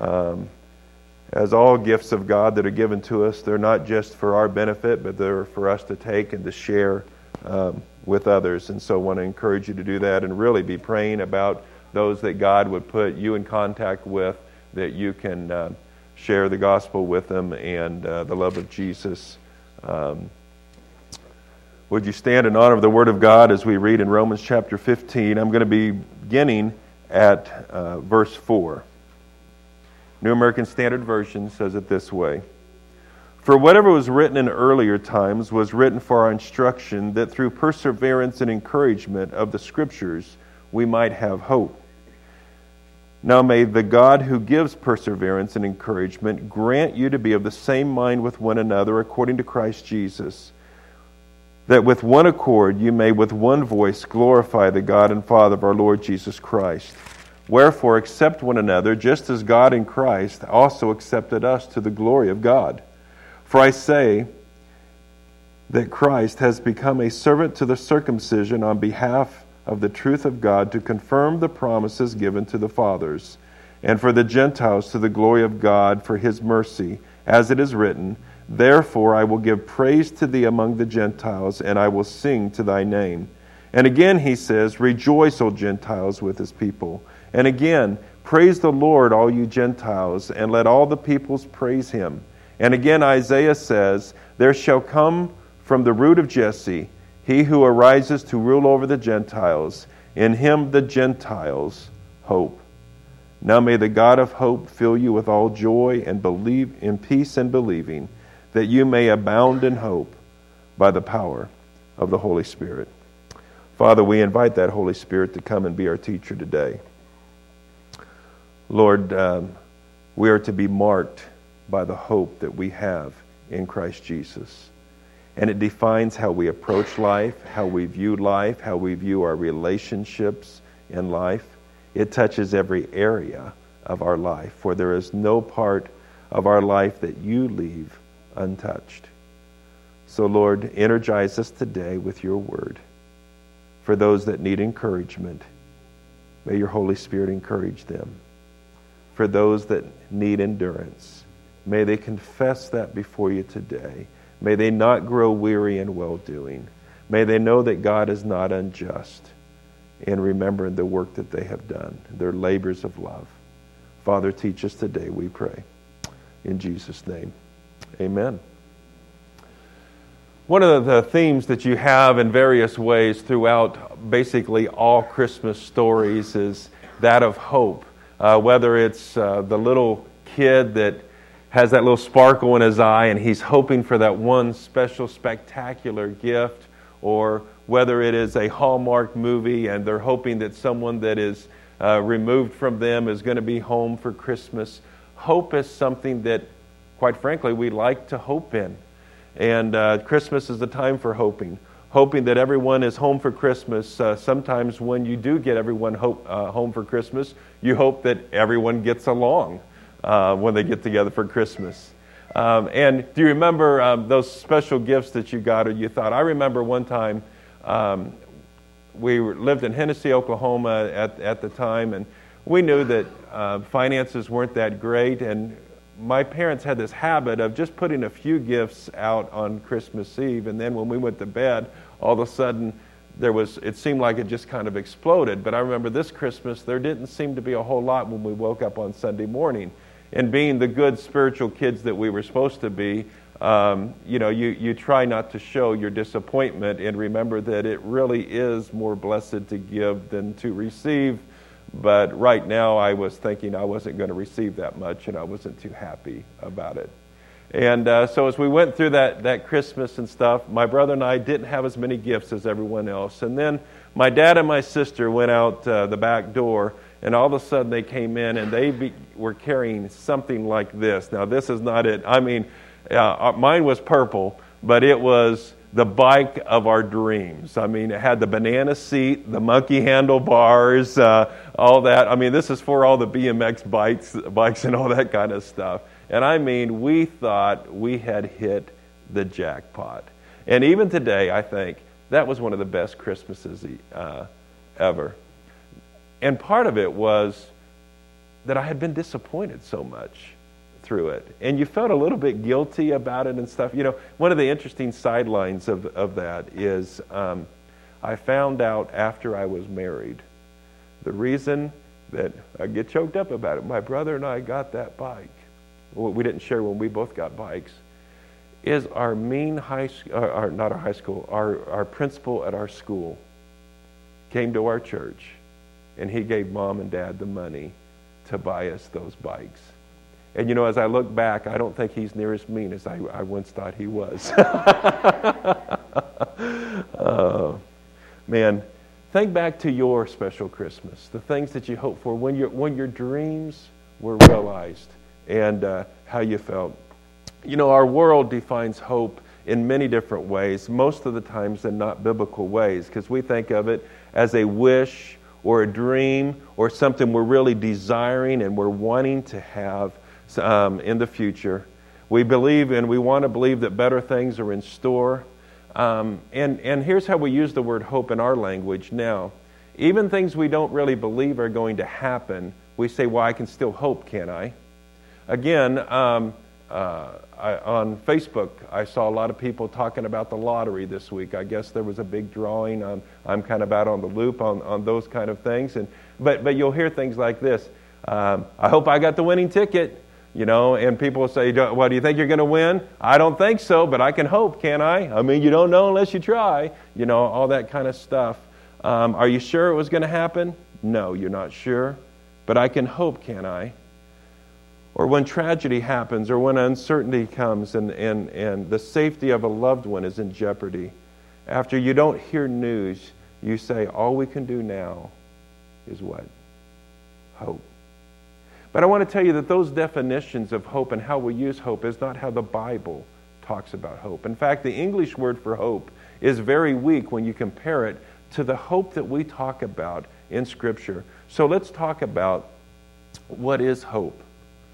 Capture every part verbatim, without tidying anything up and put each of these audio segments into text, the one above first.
Um, as all gifts of God that are given to us, they're not just for our benefit, but they're for us to take and to share um, with others. And so I want to encourage you to do that and really be praying about those that God would put you in contact with, that you can uh, share the gospel with them and uh, the love of Jesus. Um, would you stand in honor of the Word of God as we read in Romans chapter fifteen? I'm going to be beginning at uh, verse four. New American Standard Version says it this way. For whatever was written in earlier times was written for our instruction, that through perseverance and encouragement of the Scriptures we might have hope. Now may the God who gives perseverance and encouragement grant you to be of the same mind with one another according to Christ Jesus, that with one accord you may with one voice glorify the God and Father of our Lord Jesus Christ. Wherefore accept one another, just as God in Christ also accepted us to the glory of God. For I say that Christ has become a servant to the circumcision on behalf of the truth of God, to confirm the promises given to the fathers, and for the Gentiles to the glory of God for his mercy, as it is written, Therefore I will give praise to thee among the Gentiles, and I will sing to thy name. And again he says, Rejoice, O Gentiles, with his people. And again, praise the Lord, all you Gentiles, and let all the peoples praise him. And again Isaiah says, There shall come from the root of Jesse he who arises to rule over the Gentiles. In him the Gentiles hope. Now may the God of hope fill you with all joy and believe in peace and believing, that you may abound in hope by the power of the Holy Spirit. Father, we invite that Holy Spirit to come and be our teacher today. Lord, um, we are to be marked by the hope that we have in Christ Jesus. And it defines how we approach life, how we view life, how we view our relationships in life. It touches every area of our life, for there is no part of our life that you leave untouched. So, Lord, energize us today with your word. For those that need encouragement, may your Holy Spirit encourage them. For those that need endurance, may they confess that before you today. May they not grow weary in well-doing. May they know that God is not unjust in remembering the work that they have done, their labors of love. Father, teach us today, we pray. In Jesus' name, amen. One of the themes that you have in various ways throughout basically all Christmas stories is that of hope. Uh, whether it's uh, the little kid that has that little sparkle in his eye and he's hoping for that one special, spectacular gift, or whether it is a Hallmark movie and they're hoping that someone that is uh, removed from them is going to be home for Christmas. Hope is something that, quite frankly, we like to hope in. And uh, Christmas is the time for hoping. Hoping that everyone is home for Christmas. Uh, sometimes when you do get everyone hope, uh, home for Christmas, you hope that everyone gets along uh, when they get together for Christmas. Um, and do you remember um, those special gifts that you got or you thought? I remember one time um, we lived in Hennessy, Oklahoma at, at the time, and we knew that uh, finances weren't that great, and my parents had this habit of just putting a few gifts out on Christmas Eve, and then when we went to bed, all of a sudden, there was, it seemed like it just kind of exploded. But I remember this Christmas, there didn't seem to be a whole lot when we woke up on Sunday morning. And being the good spiritual kids that we were supposed to be, um, you know, you, you try not to show your disappointment and remember that it really is more blessed to give than to receive. But right now I was thinking I wasn't going to receive that much, and I wasn't too happy about it. And uh, so as we went through that, that Christmas and stuff, my brother and I didn't have as many gifts as everyone else. And then my dad and my sister went out uh, the back door, and all of a sudden they came in, and they be, were carrying something like this. Now, this is not it. I mean, uh, mine was purple, but it was the bike of our dreams. I mean, it had the banana seat, the monkey handlebars, uh, all that. I mean, this is for all the B M X bikes, bikes and all that kind of stuff. And I mean, we thought we had hit the jackpot. And even today, I think, that was one of the best Christmases uh, ever. And part of it was that I had been disappointed so much through it. And you felt a little bit guilty about it and stuff. You know, one of the interesting sidelines of, of that is um, I found out after I was married, the reason that I get choked up about it, my brother and I got that bike. Well, we didn't share when we both got bikes. Is our mean high school, uh, our, not our high school, our, our principal at our school came to our church, and he gave Mom and Dad the money to buy us those bikes. And you know, as I look back, I don't think he's near as mean as I, I once thought he was. uh, man, think back to your special Christmas, the things that you hoped for, when your, when your dreams were realized, and uh, how you felt. You know, our world defines hope in many different ways, most of the times in not biblical ways, because we think of it as a wish or a dream or something we're really desiring and we're wanting to have um, in the future. We believe and we want to believe that better things are in store. Um, and, and here's how we use the word hope in our language now. Even things we don't really believe are going to happen, we say, well, I can still hope, can't I? Again, um, uh, I, on Facebook, I saw a lot of people talking about the lottery this week. I guess there was a big drawing. I'm, I'm kind of out on the loop on, on those kind of things. And but but you'll hear things like this. Um, I hope I got the winning ticket. You know, and people will say, well, do you think you're going to win? I don't think so, but I can hope, can't I? I mean, you don't know unless you try. You know, all that kind of stuff. Um, are you sure it was going to happen? No, you're not sure. But I can hope, can't I? Or when tragedy happens, or when uncertainty comes and, and, and the safety of a loved one is in jeopardy. After you don't hear news, you say, all we can do now is what? Hope. But I want to tell you that those definitions of hope and how we use hope is not how the Bible talks about hope. In fact, the English word for hope is very weak when you compare it to the hope that we talk about in Scripture. So let's talk about what is hope.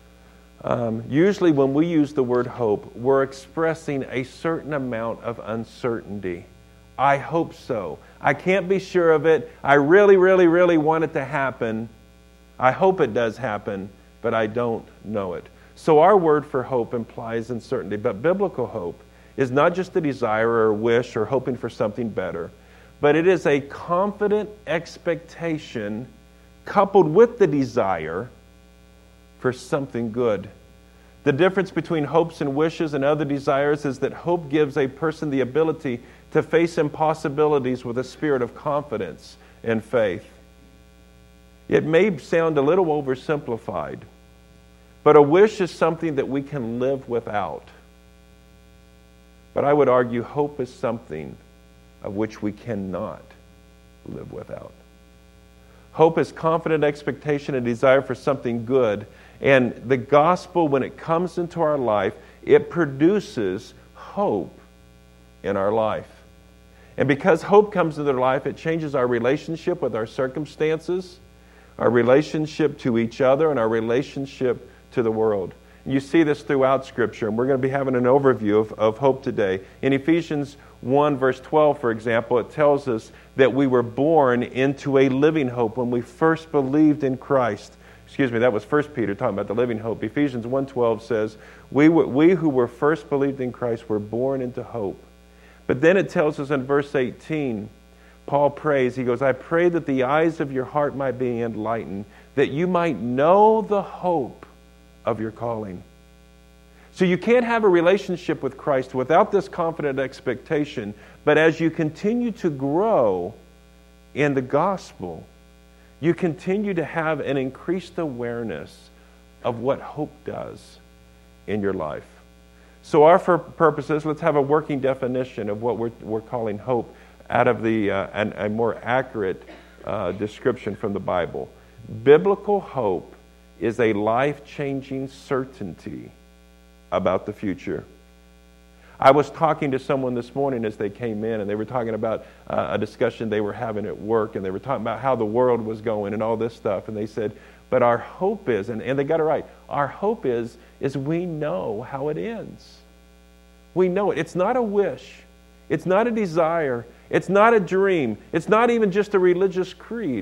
Um, usually when we use the word hope, we're expressing a certain amount of uncertainty. I hope so. I can't be sure of it. I really, really, really want it to happen. I hope it does happen, but I don't know it. So our word for hope implies uncertainty, but biblical hope is not just a desire or a wish or hoping for something better, but it is a confident expectation coupled with the desire for something good. The difference between hopes and wishes and other desires is that hope gives a person the ability to face impossibilities with a spirit of confidence and faith. It may sound a little oversimplified, but a wish is something that we can live without. But I would argue hope is something of which we cannot live without. Hope is confident expectation and desire for something good. And the gospel, when it comes into our life, it produces hope in our life. And because hope comes into our life, it changes our relationship with our circumstances, our relationship to each other, and our relationship to the world. You see this throughout Scripture, and we're going to be having an overview of, of hope today. In Ephesians one, verse twelve, for example, it tells us that we were born into a living hope when we first believed in Christ. Excuse me, that was First Peter talking about the living hope. Ephesians one twelve says, we, we who were first believed in Christ were born into hope. But then it tells us in verse eighteen, Paul prays, he goes, I pray that the eyes of your heart might be enlightened, that you might know the hope of your calling. So you can't have a relationship with Christ without this confident expectation, but as you continue to grow in the gospel, you continue to have an increased awareness of what hope does in your life. So our for purposes, let's have a working definition of what we're, we're calling hope out of the uh, an, a more accurate uh, description from the Bible. Biblical hope is a life-changing certainty about the future. I was talking to someone this morning as they came in, and they were talking about uh, a discussion they were having at work, and they were talking about how the world was going and all this stuff, and they said, but our hope is, and, and they got it right, our hope is, is we know how it ends. We know it. It's not a wish. It's not a desire. It's not a dream. It's not even just a religious creed.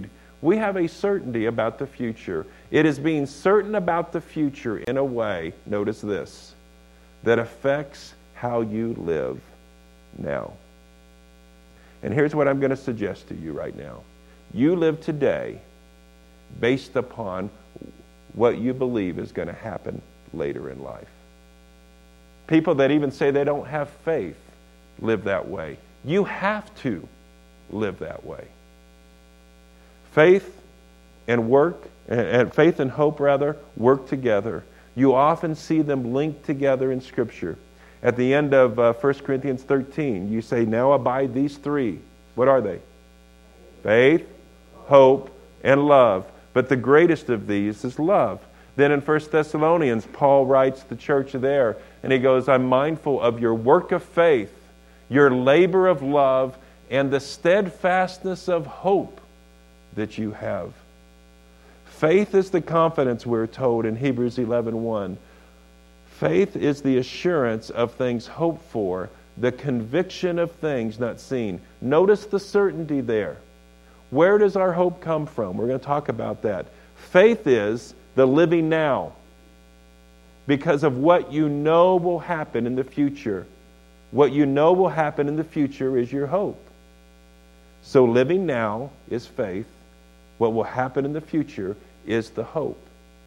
We have a certainty about the future. It is being certain about the future in a way, notice this, that affects how you live now. And here's what I'm going to suggest to you right now. You live today based upon what you believe is going to happen later in life. People that even say they don't have faith live that way. You have to live that way. Faith and work, and faith and hope rather, work together. You often see them linked together in Scripture. At the end of uh, First Corinthians thirteen, you say, now abide these three. What are they? Faith, hope, and love. But the greatest of these is love. Then in First Thessalonians, Paul writes to the church there, and he goes, I'm mindful of your work of faith, your labor of love, and the steadfastness of hope that you have. Faith is the confidence, we're told in Hebrews eleven one. Faith is the assurance of things hoped for, the conviction of things not seen. Notice the certainty there. Where does our hope come from? We're going to talk about that. Faith is the living now because of what you know will happen in the future. What you know will happen in the future is your hope. So living now is faith. What will happen in the future is the hope.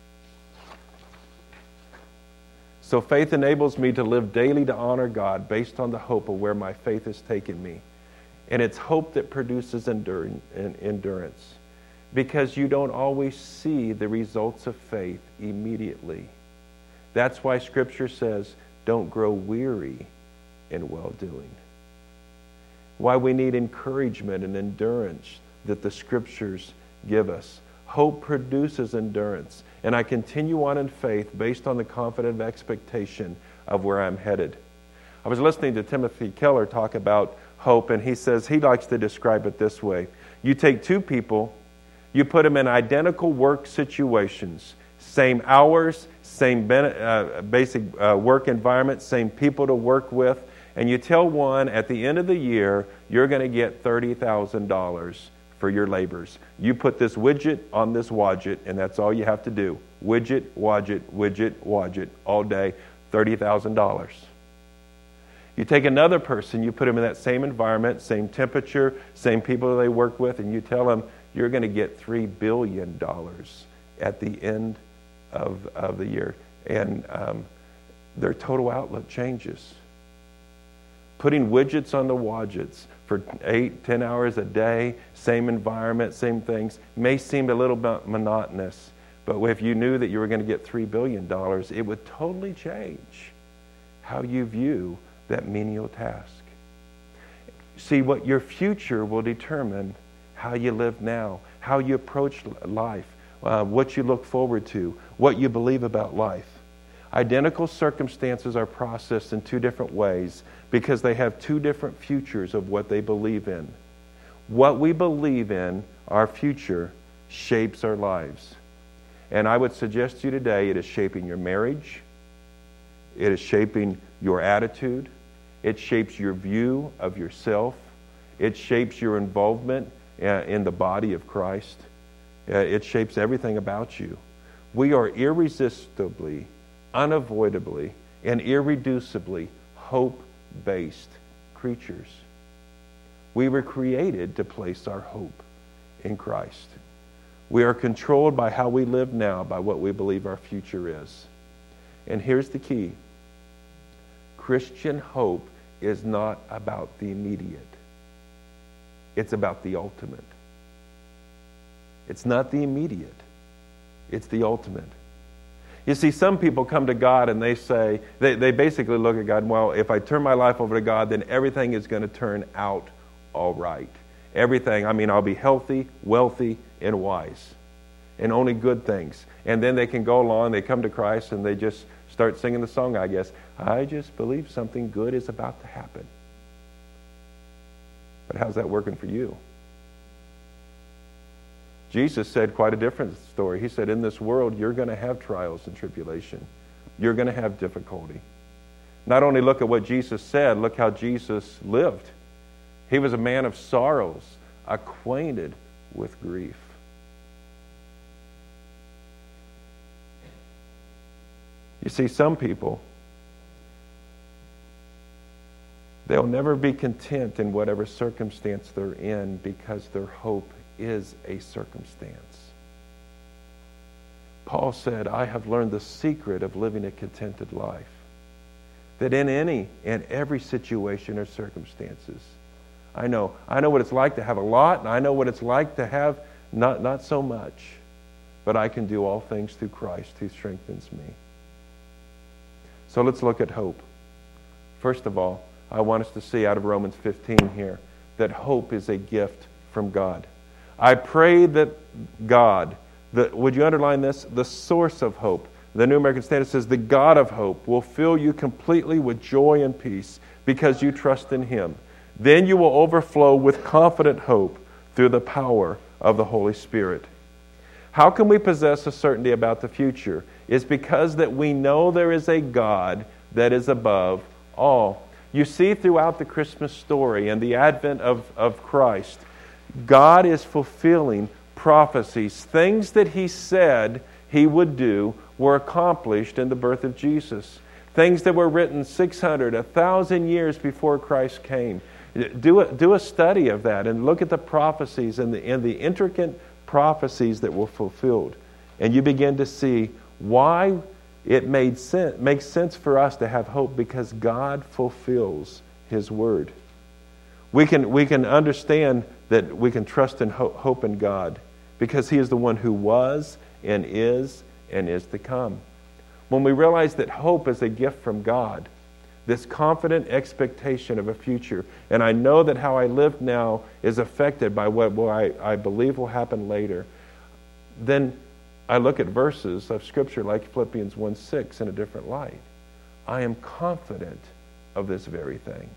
So faith enables me to live daily to honor God based on the hope of where my faith has taken me. And it's hope that produces endurance, because you don't always see the results of faith immediately. That's why Scripture says, don't grow weary in well-doing. Why we need encouragement and endurance that the Scriptures give us. Hope produces endurance, and I continue on in faith based on the confident expectation of where I'm headed. I was listening to Timothy Keller talk about hope, and he says he likes to describe it this way. You take two people, you put them in identical work situations, same hours, same uh, basic uh, work environment, same people to work with, and you tell one at the end of the year, you're going to get thirty thousand dollars for your labors. You put this widget on this wadget, and that's all you have to do. Widget, wadget, widget, wadget, all day, thirty thousand dollars. You take another person, you put them in that same environment, same temperature, same people they work with, and you tell them you're going to get three billion dollars at the end of, of the year. And um, their total outlook changes. Putting widgets on the wadgets for eight, ten hours a day, same environment, same things, may seem a little bit monotonous, but if you knew that you were going to get three billion dollars, it would totally change how you view that menial task. See, what your future will determine how you live now, how you approach life, uh, what you look forward to, what you believe about life. Identical circumstances are processed in two different ways because they have two different futures of what they believe in. What we believe in, our future, shapes our lives. And I would suggest to you today, it is shaping your marriage. It is shaping your attitude. It shapes your view of yourself. It shapes your involvement uh, in the body of Christ. Uh, it shapes everything about you. We are irresistibly, unavoidably, and irreducibly hope-based creatures. We were created to place our hope in Christ. We are controlled by how we live now, by what we believe our future is. And here's the key. Christian hope is not about the immediate. It's about the ultimate. It's not the immediate. It's the ultimate. You see, some people come to God and they say, they, they basically look at God, well, if I turn my life over to God, then everything is going to turn out all right. Everything, I mean, I'll be healthy, wealthy, and wise. And only good things. And then they can go along, they come to Christ, and they just start singing the song, I guess. I just believe something good is about to happen. But how's that working for you? Jesus said quite a different story. He said, in this world, you're going to have trials and tribulation. You're going to have difficulty. Not only look at what Jesus said, look how Jesus lived. He was a man of sorrows, acquainted with grief. You see, some people, they'll never be content in whatever circumstance they're in because their hope is a circumstance. Paul said, I have learned the secret of living a contented life. That in any and every situation or circumstances, I know, I know what it's like to have a lot, and I know what it's like to have not, not so much. But I can do all things through Christ who strengthens me. So let's look at hope. First of all, I want us to see out of Romans fifteen here that hope is a gift from God. I pray that God, the, would you underline this? The source of hope. The New American Standard says, the God of hope will fill you completely with joy and peace because you trust in Him. Then you will overflow with confident hope through the power of the Holy Spirit. How can we possess a certainty about the future? It's because that we know there is a God that is above all. You see throughout the Christmas story and the advent of, of Christ, God is fulfilling prophecies. Things that He said He would do were accomplished in the birth of Jesus. Things that were written six hundred, one thousand years before Christ came. Do a, do a study of that and look at the prophecies and the, and the intricate prophecies that were fulfilled. And you begin to see why it made sense, makes sense for us to have hope, because God fulfills His word. We can, we can understand that we can trust and ho- hope in God because He is the one who was and is and is to come. When we realize that hope is a gift from God, this confident expectation of a future, and I know that how I live now is affected by what well, I, I believe will happen later, then I look at verses of Scripture like Philippians one six in a different light. I am confident of this very thing.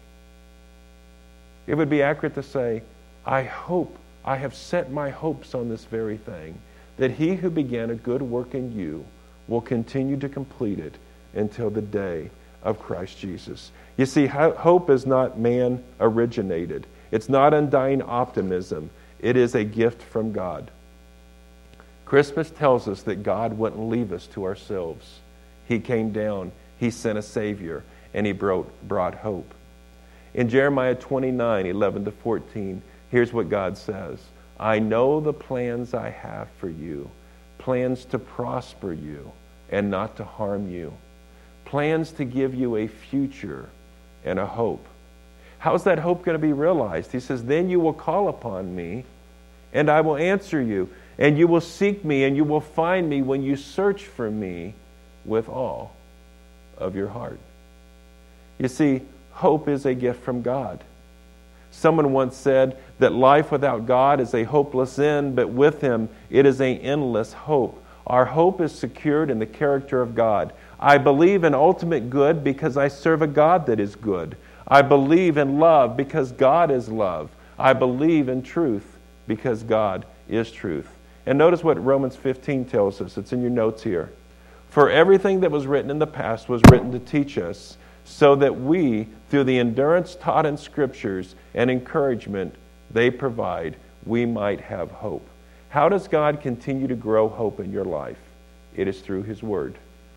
It would be accurate to say, I hope, I have set my hopes on this very thing, that He who began a good work in you will continue to complete it until the day of Christ Jesus. You see, hope is not man-originated. It's not undying optimism. It is a gift from God. Christmas tells us that God wouldn't leave us to ourselves. He came down, He sent a Savior, and He brought, brought hope. In Jeremiah twenty-nine, eleven to fourteen, here's what God says. I know the plans I have for you, plans to prosper you and not to harm you, plans to give you a future and a hope. How's that hope going to be realized? He says, then you will call upon me and I will answer you, and you will seek me and you will find me when you search for me with all of your heart. You see, hope is a gift from God. Someone once said that life without God is a hopeless end, but with Him it is an endless hope. Our hope is secured in the character of God. I believe in ultimate good because I serve a God that is good. I believe in love because God is love. I believe in truth because God is truth. And notice what Romans fifteen tells us. It's in your notes here. For everything that was written in the past was written to teach us, so that we, through the endurance taught in Scriptures and encouragement they provide, we might have hope. How does God continue to grow hope in your life? It is through His Word.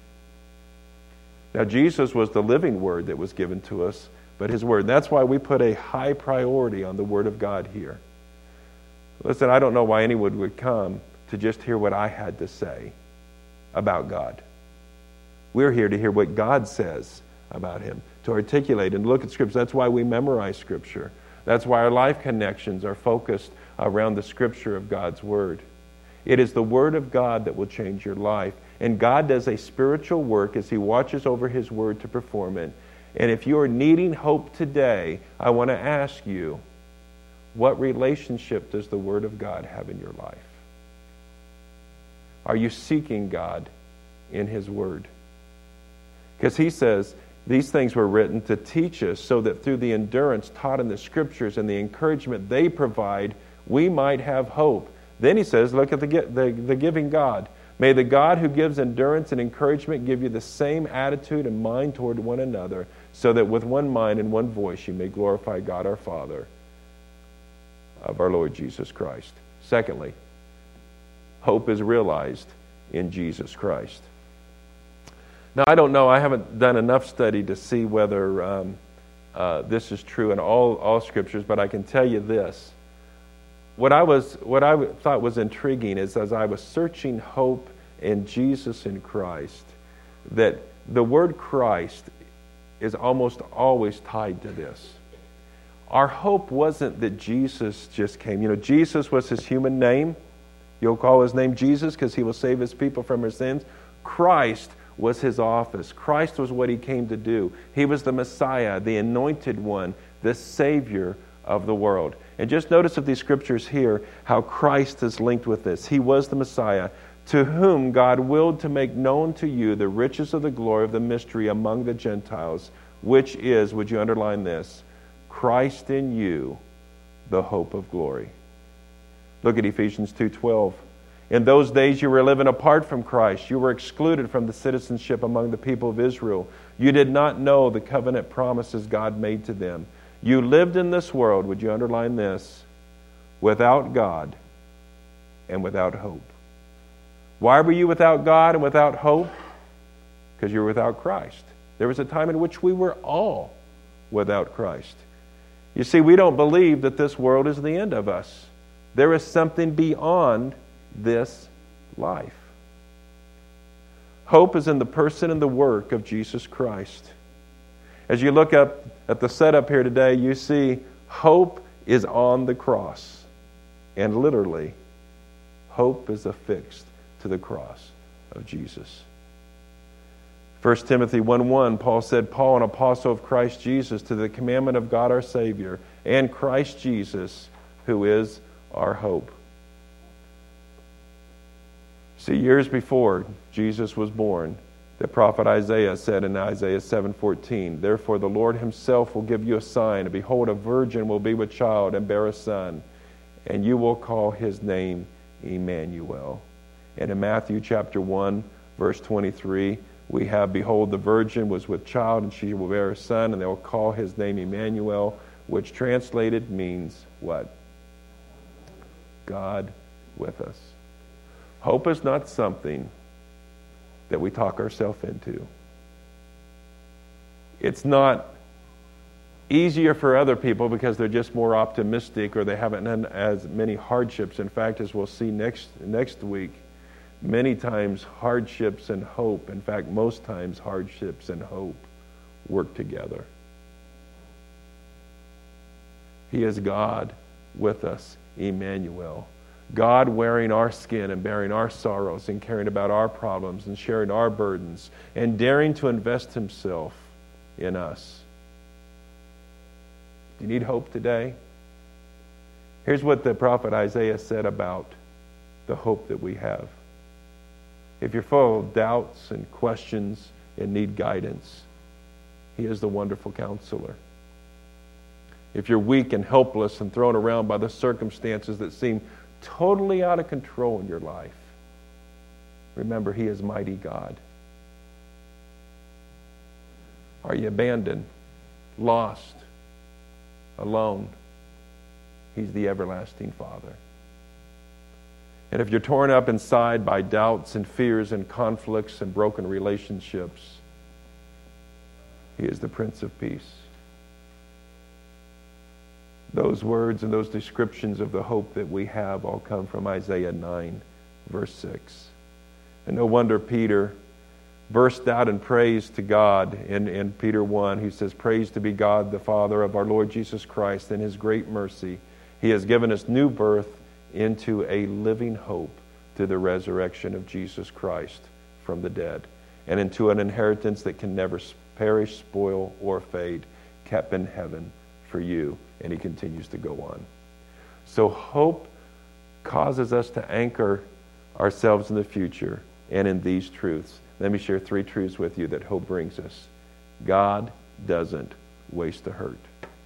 Now, Jesus was the living Word that was given to us, but His Word. That's why we put a high priority on the Word of God here. Listen, I don't know why anyone would come to just hear what I had to say about God. We're here to hear what God says about Him, to articulate and look at Scripture. That's why we memorize Scripture. That's why our life connections are focused around the Scripture of God's Word. It is the Word of God that will change your life. And God does a spiritual work as He watches over His Word to perform it. And if you are needing hope today, I want to ask you, what relationship does the Word of God have in your life? Are you seeking God in His Word? Because He says, these things were written to teach us so that through the endurance taught in the Scriptures and the encouragement they provide, we might have hope. Then He says, look at the, the, the giving God. May the God who gives endurance and encouragement give you the same attitude and mind toward one another, so that with one mind and one voice you may glorify God our Father of our Lord Jesus Christ. Secondly, hope is realized in Jesus Christ. Now, I don't know. I haven't done enough study to see whether um, uh, this is true in all, all scriptures, but I can tell you this. What I was, what I thought was intriguing is as I was searching hope in Jesus in Christ, that the word Christ is almost always tied to this. Our hope wasn't that Jesus just came. You know, Jesus was his human name. You'll call his name Jesus because he will save his people from their sins. Christ was his office. Christ was what he came to do. He was the Messiah, the anointed one, the Savior of the world. And just notice of these scriptures here how Christ is linked with this. He was the Messiah, to whom God willed to make known to you the riches of the glory of the mystery among the Gentiles, which is, would you underline this, Christ in you, the hope of glory. Look at Ephesians two twelve. In those days you were living apart from Christ. You were excluded from the citizenship among the people of Israel. You did not know the covenant promises God made to them. You lived in this world, would you underline this, without God and without hope. Why were you without God and without hope? Because you were without Christ. There was a time in which we were all without Christ. You see, we don't believe that this world is the end of us. There is something beyond this life. Hope is in the person and the work of Jesus Christ. As you look up at the setup here today, you see hope is on the cross. And literally, hope is affixed to the cross of Jesus. First Timothy one one, Paul said, Paul, an apostle of Christ Jesus, to the commandment of God our Savior, and Christ Jesus, who is our hope. See, years before Jesus was born, the prophet Isaiah said in Isaiah seven fourteen, therefore the Lord himself will give you a sign, and behold, a virgin will be with child and bear a son, and you will call his name Emmanuel. And in Matthew chapter one, verse twenty-three, we have, behold, the virgin was with child, and she will bear a son, and they will call his name Emmanuel, which translated means what? God with us. Hope is not something that we talk ourselves into. It's not easier for other people because they're just more optimistic or they haven't had as many hardships. In fact, as we'll see next next week, many times hardships and hope, in fact, most times hardships and hope work together. He is God with us, Emmanuel. God wearing our skin and bearing our sorrows and caring about our problems and sharing our burdens and daring to invest himself in us. Do you need hope today? Here's what the prophet Isaiah said about the hope that we have. If you're full of doubts and questions and need guidance, he is the wonderful counselor. If you're weak and helpless and thrown around by the circumstances that seem totally out of control in your life, remember, he is mighty God. Are you abandoned, lost, alone? He's the everlasting Father. And if you're torn up inside by doubts and fears and conflicts and broken relationships, he is the Prince of Peace. Those words and those descriptions of the hope that we have all come from Isaiah nine, verse six. And no wonder Peter burst out in praise to God in, in Peter one. He says, praise to be God, the Father of our Lord Jesus Christ. In his great mercy, he has given us new birth into a living hope through the resurrection of Jesus Christ from the dead, and into an inheritance that can never perish, spoil, or fade, kept in heaven for you. And he continues to go on. So hope causes us to anchor ourselves in the future and in these truths. Let me share three truths with you that hope brings us. God doesn't waste a hurt.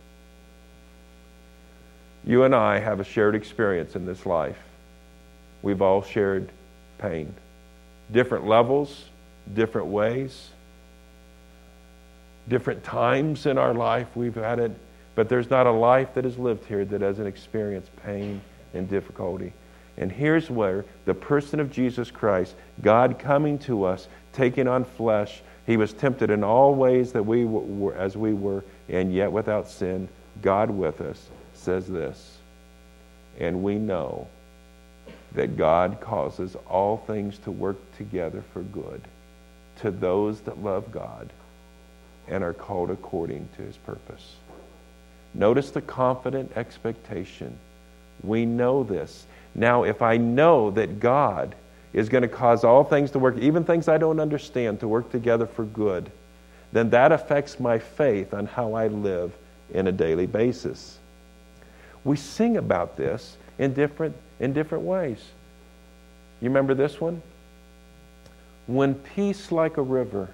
You and I have a shared experience in this life. We've all shared pain. Different levels, different ways, different times in our life we've had it. But there's not a life that is lived here that doesn't experience pain and difficulty. And here's where the person of Jesus Christ, God coming to us, taking on flesh, He was tempted in all ways that we were as we were, and yet without sin. God with us says this, and we know that God causes all things to work together for good to those that love God and are called according to his purpose. Notice the confident expectation. We know this. Now, if I know that God is going to cause all things to work, even things I don't understand, to work together for good, then that affects my faith on how I live in a daily basis. We sing about this in different in different ways. You remember this one? When peace like a river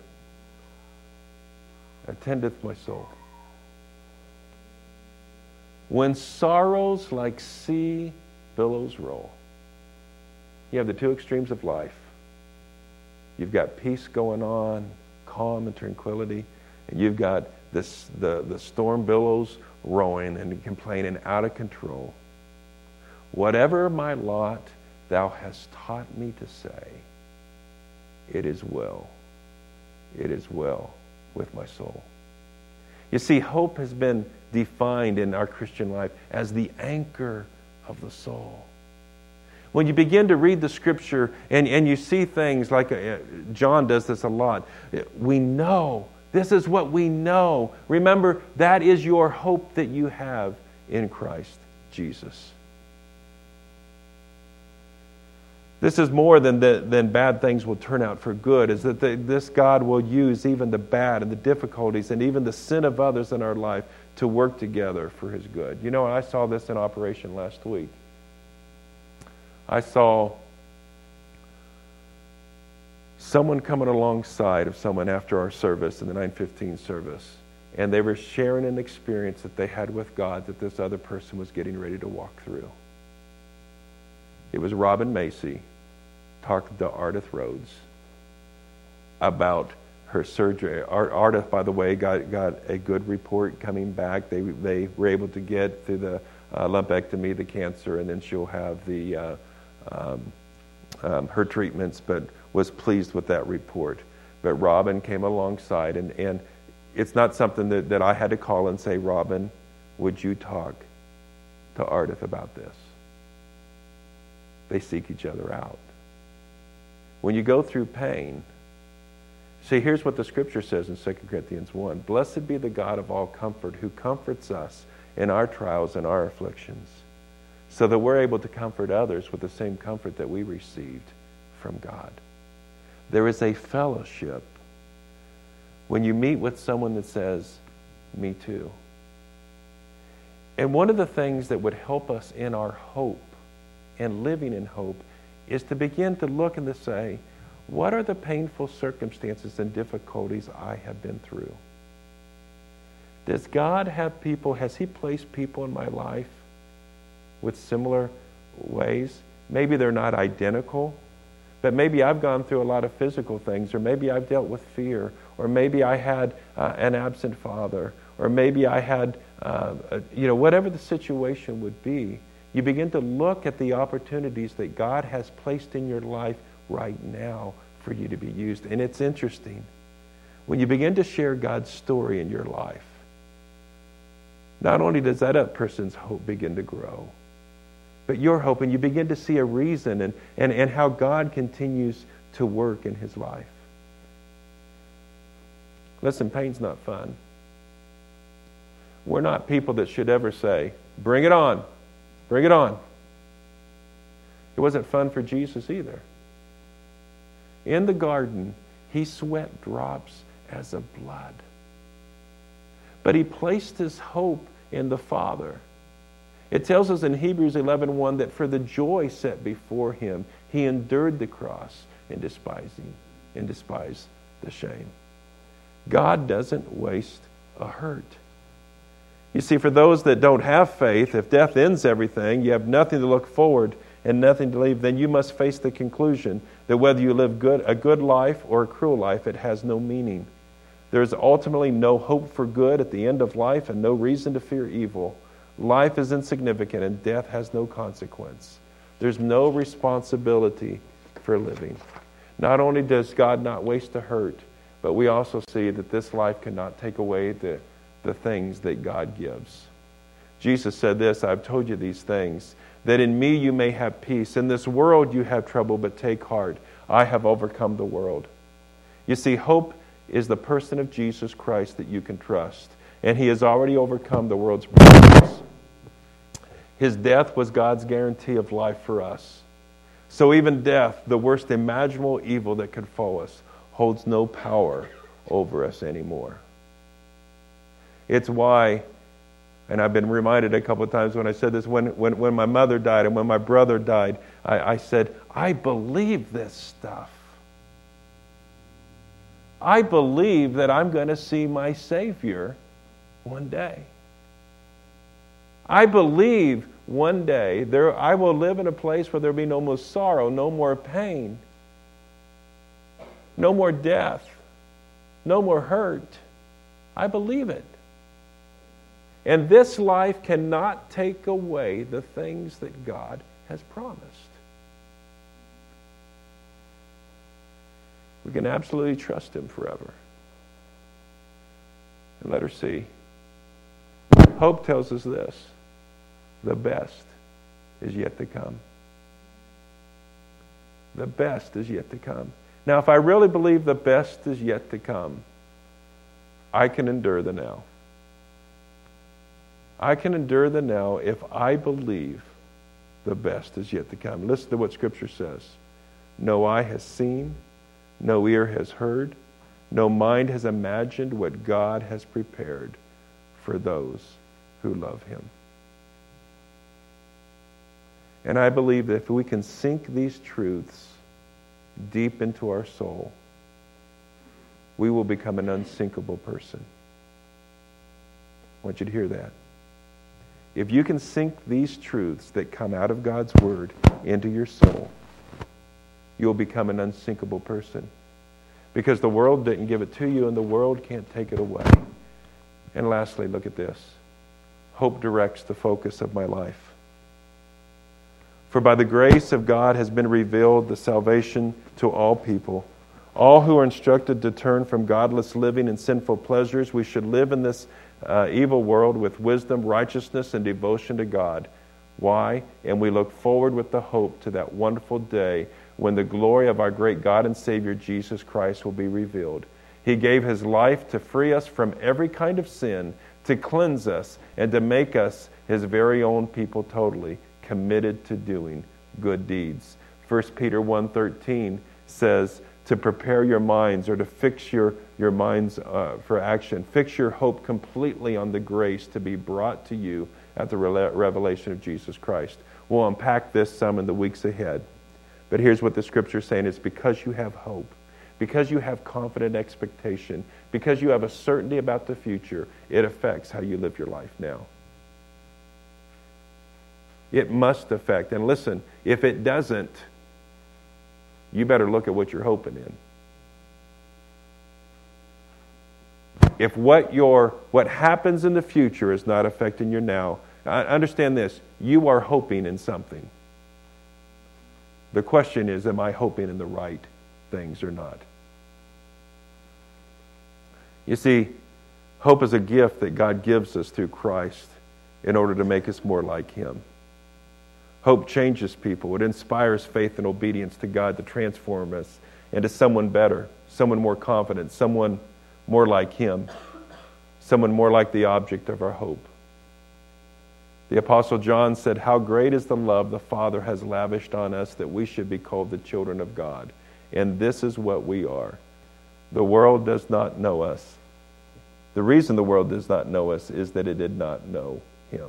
attendeth my soul, when sorrows like sea billows roll. You have the two extremes of life. You've got peace going on, calm and tranquility, and you've got this the, the storm billows rolling and complaining out of control. Whatever my lot, thou hast taught me to say, it is well, it is well with my soul. You see, hope has been defined in our Christian life as the anchor of the soul. When you begin to read the Scripture and, and you see things like uh, John does this a lot, we know, this is what we know. Remember, that is your hope that you have in Christ Jesus. This is more than the, than bad things will turn out for good, is that the, this God will use even the bad and the difficulties and even the sin of others in our life to work together for his good. You know, I saw this in operation last week. I saw someone coming alongside of someone after our service, in the nine fifteen service, and they were sharing an experience that they had with God that this other person was getting ready to walk through. It was Robin Macy talking to Ardith Rhodes about her surgery. Ardith, by the way, got, got a good report coming back. They they were able to get through the uh, lumpectomy, the cancer, and then she'll have the uh, um, um, her treatments, but was pleased with that report. But Robin came alongside, and, and it's not something that, that I had to call and say, Robin, would you talk to Ardith about this? They seek each other out. When you go through pain, see, here's what the Scripture says in Second Corinthians one. Blessed be the God of all comfort, who comforts us in our trials and our afflictions, so that we're able to comfort others with the same comfort that we received from God. There is a fellowship when you meet with someone that says, me too. And one of the things that would help us in our hope and living in hope is to begin to look and to say, what are the painful circumstances and difficulties I have been through? Does God have people, has he placed people in my life with similar ways? Maybe they're not identical, but maybe I've gone through a lot of physical things, or maybe I've dealt with fear, or maybe I had uh, an absent father, or maybe I had, uh, a, you know, whatever the situation would be. You begin to look at the opportunities that God has placed in your life right now for you to be used. And it's interesting. When you begin to share God's story in your life, not only does that other person's hope begin to grow, but your hope, and you begin to see a reason and, and, and how God continues to work in his life. Listen, pain's not fun. We're not people that should ever say, bring it on, bring it on. It wasn't fun for Jesus either. In the garden, he sweat drops as of blood. But he placed his hope in the Father. It tells us in Hebrews eleven one that for the joy set before him, he endured the cross and despising and despised the shame. God doesn't waste a hurt. You see, for those that don't have faith, if death ends everything, you have nothing to look forward and nothing to leave, then you must face the conclusion that whether you live good, a good life or a cruel life, it has no meaning. There is ultimately no hope for good at the end of life and no reason to fear evil. Life is insignificant and death has no consequence. There's no responsibility for living. Not only does God not waste a hurt, but we also see that this life cannot take away the, the things that God gives. Jesus said this, I've told you these things, that in me you may have peace. In this world you have trouble, but take heart. I have overcome the world. You see, hope is the person of Jesus Christ that you can trust. And he has already overcome the world's problems. His death was God's guarantee of life for us. So even death, the worst imaginable evil that could fall us, holds no power over us anymore. It's why, and I've been reminded a couple of times when I said this, when, when, when my mother died and when my brother died, I, I said, I believe this stuff. I believe that I'm going to see my Savior one day. I believe one day there I will live in a place where there will be no more sorrow, no more pain, no more death, no more hurt. I believe it. And this life cannot take away the things that God has promised. We can absolutely trust Him forever. And letter C. Hope tells us this: the best is yet to come. The best is yet to come. Now, if I really believe the best is yet to come, I can endure the now. I can endure the now if I believe the best is yet to come. Listen to what Scripture says. No eye has seen, no ear has heard, no mind has imagined what God has prepared for those who love Him. And I believe that if we can sink these truths deep into our soul, we will become an unsinkable person. I want you to hear that. If you can sink these truths that come out of God's Word into your soul, you'll become an unsinkable person. Because the world didn't give it to you, and the world can't take it away. And lastly, look at this. Hope directs the focus of my life. For by the grace of God has been revealed the salvation to all people. All who are instructed to turn from godless living and sinful pleasures, we should live in this uh, evil world with wisdom, righteousness, and devotion to God. Why? And we look forward with the hope to that wonderful day when the glory of our great God and Savior Jesus Christ will be revealed. He gave His life to free us from every kind of sin, to cleanse us, and to make us His very own people, totally committed to doing good deeds. First Peter one thirteen says to prepare your minds, or to fix your, your minds uh, for action. Fix your hope completely on the grace to be brought to you at the revelation of Jesus Christ. We'll unpack this some in the weeks ahead. But here's what the Scripture is saying. It's because you have hope, because you have confident expectation, because you have a certainty about the future, it affects how you live your life now. It must affect. And listen, if it doesn't, you better look at what you're hoping in. If what your what happens in the future is not affecting your now, understand this, you are hoping in something. The question is, am I hoping in the right things or not? You see, hope is a gift that God gives us through Christ in order to make us more like Him. Hope changes people. It inspires faith and obedience to God to transform us into someone better, someone more confident, someone more like Him, someone more like the object of our hope. The Apostle John said, "How great is the love the Father has lavished on us that we should be called the children of God. And this is what we are. The world does not know us. The reason the world does not know us is that it did not know Him."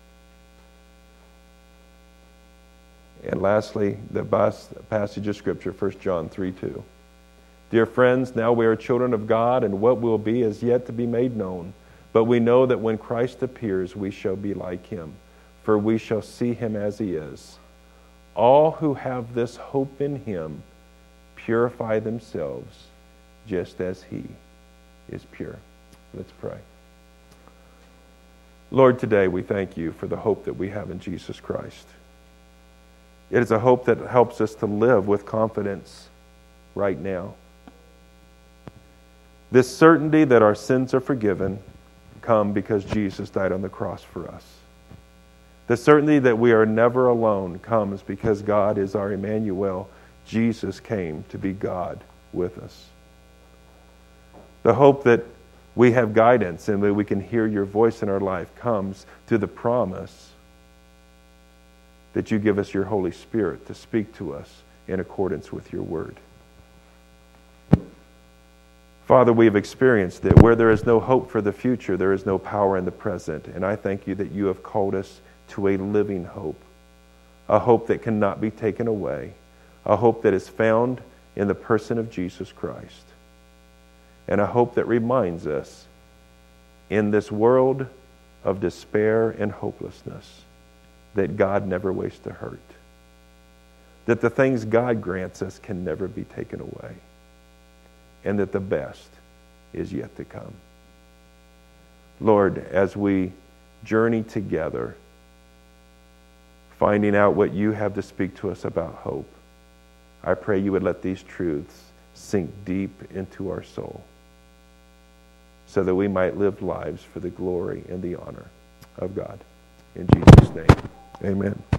And lastly, the passage of Scripture, First John three two. Dear friends, now we are children of God, and what will be is yet to be made known. But we know that when Christ appears, we shall be like Him, for we shall see Him as He is. All who have this hope in Him purify themselves just as He is pure. Let's pray. Lord, today we thank You for the hope that we have in Jesus Christ. It is a hope that helps us to live with confidence right now. This certainty that our sins are forgiven come because Jesus died on the cross for us. The certainty that we are never alone comes because God is our Emmanuel. Jesus came to be God with us. The hope that we have guidance and that we can hear your voice in our life comes through the promise that you give us your Holy Spirit to speak to us in accordance with your word. Father, we have experienced that where there is no hope for the future, there is no power in the present. And I thank you that you have called us to a living hope, a hope that cannot be taken away, a hope that is found in the person of Jesus Christ, and a hope that reminds us in this world of despair and hopelessness that God never wastes a hurt, that the things God grants us can never be taken away, and that the best is yet to come. Lord, as we journey together, finding out what you have to speak to us about hope, I pray you would let these truths sink deep into our soul so that we might live lives for the glory and the honor of God. In Jesus' name, amen.